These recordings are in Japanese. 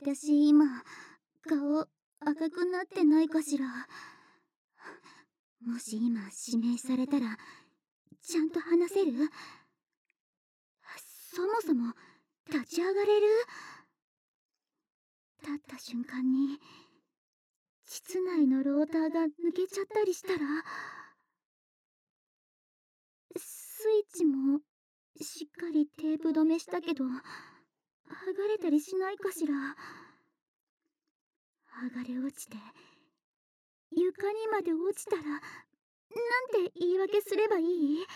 私今顔赤くなってないかしら。もし今指名されたらちゃんと話せる？そもそも立ち上がれる？立った瞬間に膣内のローターが抜けちゃったりしたら、スイッチもしっかりテープ止めしたけど剥がれたりしないかしら。剥がれ落ちて床にまで落ちたらなんて言い訳すればいい？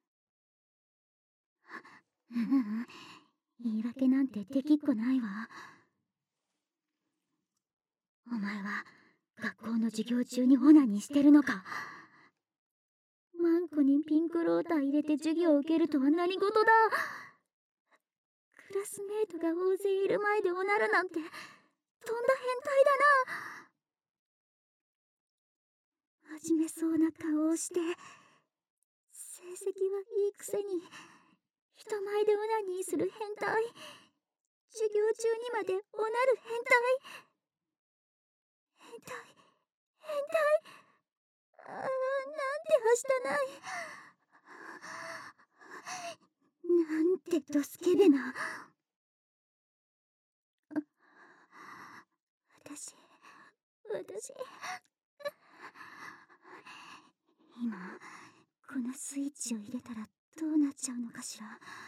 言い訳なんてできっこないわ。お前は学校の授業中にオナニーしてるのか？マンコにピンクローター入れて授業を受けるとは何事だ？クラスメートが大勢いる前でおなるなんてとんだ変態だな。真面目そうな顔をして成績はいいくせに人前でオナニーする変態。授業中にまでおなる変態。変態変態。なんてはしたない。なんてドスケベな。私今このスイッチを入れたらどうなっちゃうのかしら。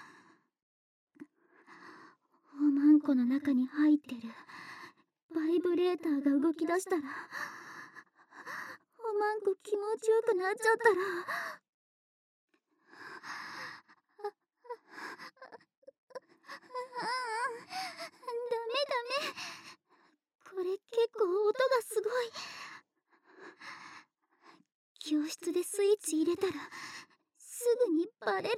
おまんこの中に入ってるバイブレーターが動き出したら、おまんこ気持ちよくなっちゃったら、ダメ。これ結構音がすごい。教室でスイッチ入れたらすぐにバレる。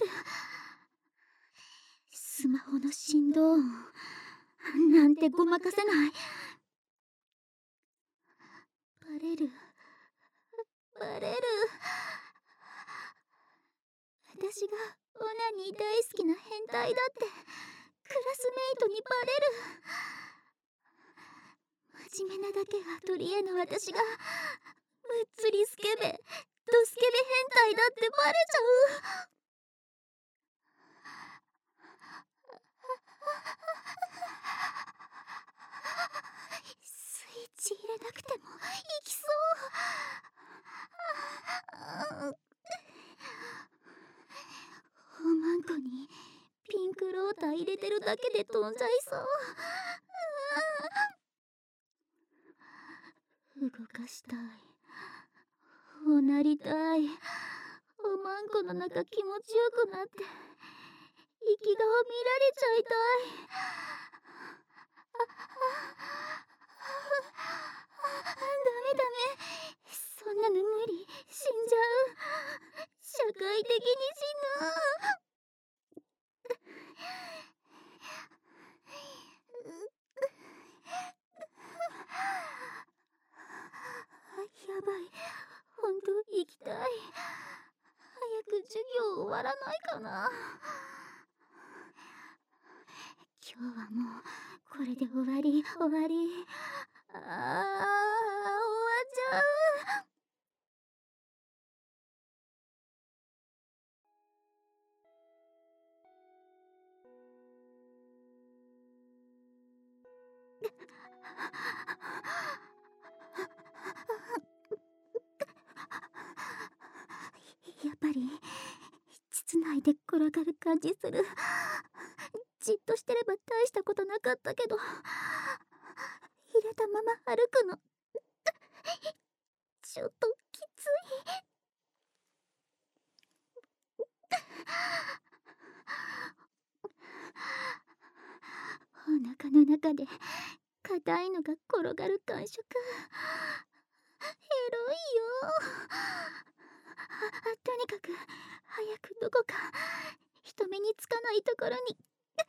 スマホの振動音なんてごまかせない。バレる。私がオナニー大好きな変態だってクラスメイトにバレる。真面目なだけが取り柄の私がむっつりスケベドスケベ変態だってバレちゃう。スイッチ入れなくてもいきそう。おまんこにピンクローター入れてるだけで飛んじゃいそう。動かしたい。おなりたい。おまんこの中気持ちよくなって生き顔見られちゃいたい。ダメ。そんなの無理。死んじゃう。社会的に死ぬ。やばい。ほんと行きたい。早く授業終わらないかな。今日はもうこれで終わり。終わっちゃう。やっぱり膣内で転がる感じする。じっとしてれば大したことなかったけど、入れたまま歩くのちょっときつい。お腹の中で硬いのが転がる感触。エロいよ。とにかく早くどこか人目につかないところに。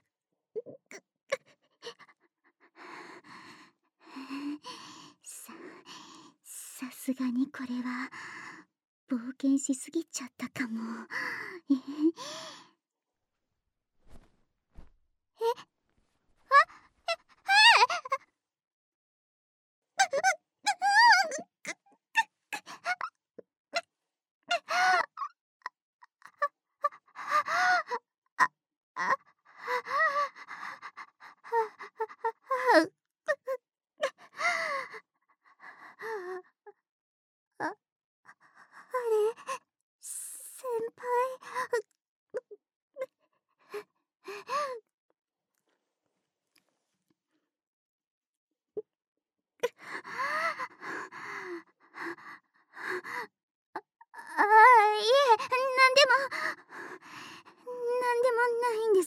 さすがにこれは冒険しすぎちゃったかも。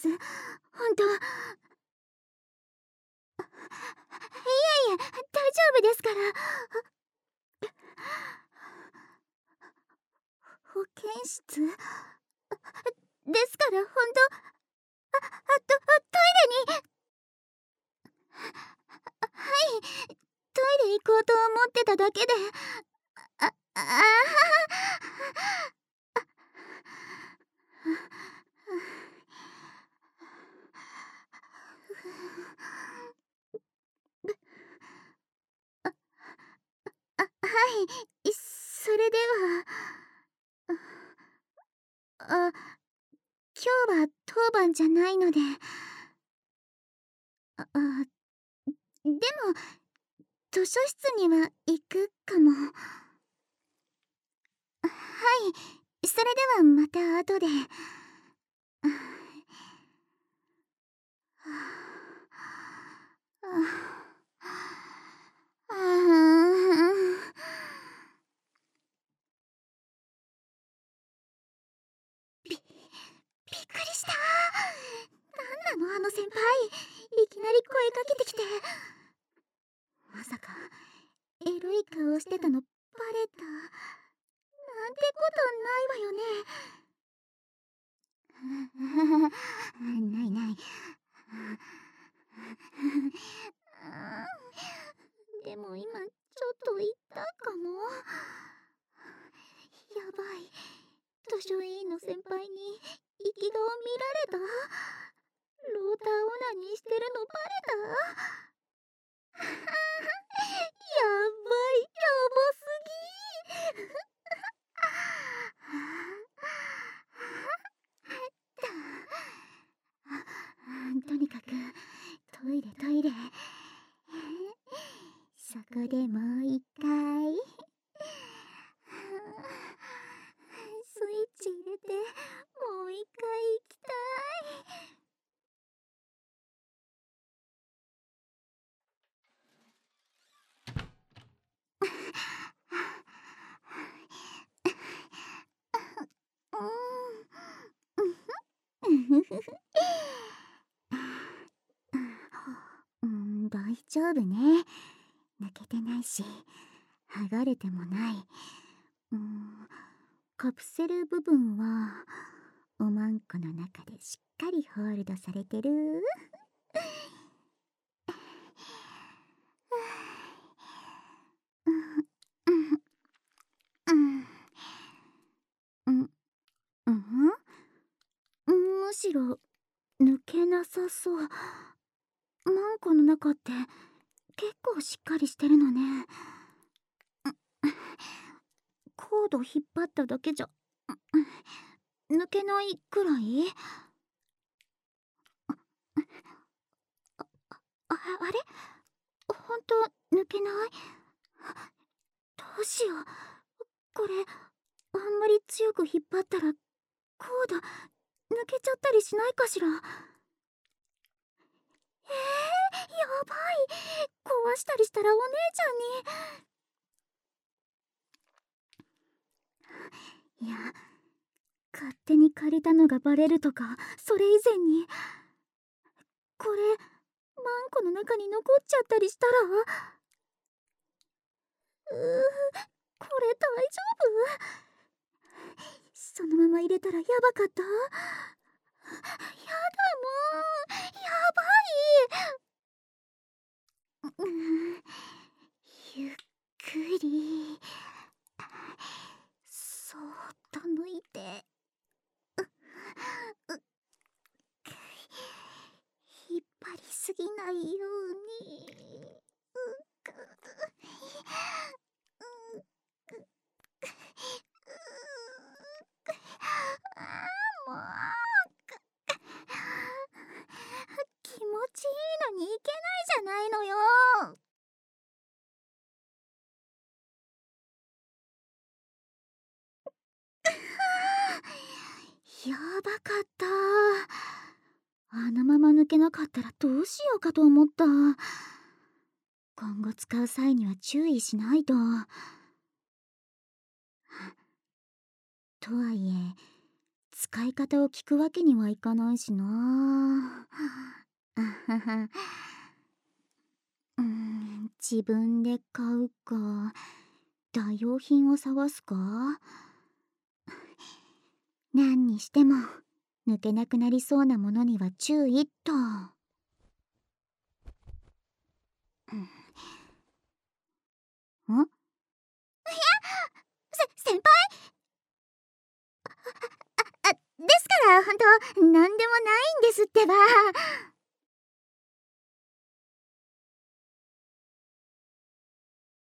本当。いえいえ、大丈夫ですから。保健室ですから、本当。トイレに。はい、トイレ行こうと思ってただけで。ああはい、それでは、今日は当番じゃないので。でも、図書室には行くかも。はい、それではまた後で。びっくりした。なんなのあの先輩、いきなり声かけてきて。まさかエロい顔してたのバレたなんてことないわよね。ないない。でも今ちょっと言ったかも。やばい、図書委員の先輩に生き顔見られた。ローターオナニーしてるのバレた。やばい、やばすぎ。とにかくトイレトイレ。そこでもう一回スイッチ入れてもう一回行きたい。大丈夫ね。抜けてないし剥がれてもない。カプセル部分はおまんこの中でしっかりホールドされてる。むしろ抜けなさそう。マンコの中って結構しっかりしてるのね。コード引っ張っただけじゃ抜けないくらい。あれほんと抜けない。どうしよう、これあんまり強く引っ張ったらコード抜けちゃったりしないかしら。やばい、壊したりしたらお姉ちゃんに。いや、勝手に借りたのがバレるとかそれ以前に、これマンコの中に残っちゃったりしたら。これ大丈夫？そのまま入れたらやばかった？やだもん、やばい。ゆっくりそーっと抜いて。引っ張りすぎないように。もう気持ちいいのにいけないじゃないのよ。やばかった。あのまま抜けなかったらどうしようかと思った。今後使う際には注意しないと。とはいえ使い方を聞くわけにはいかないしな。 自分で買うか代用品を探すか。何にしても抜けなくなりそうなものには注意っと。先輩。ですからほんとなんでもないんですってば。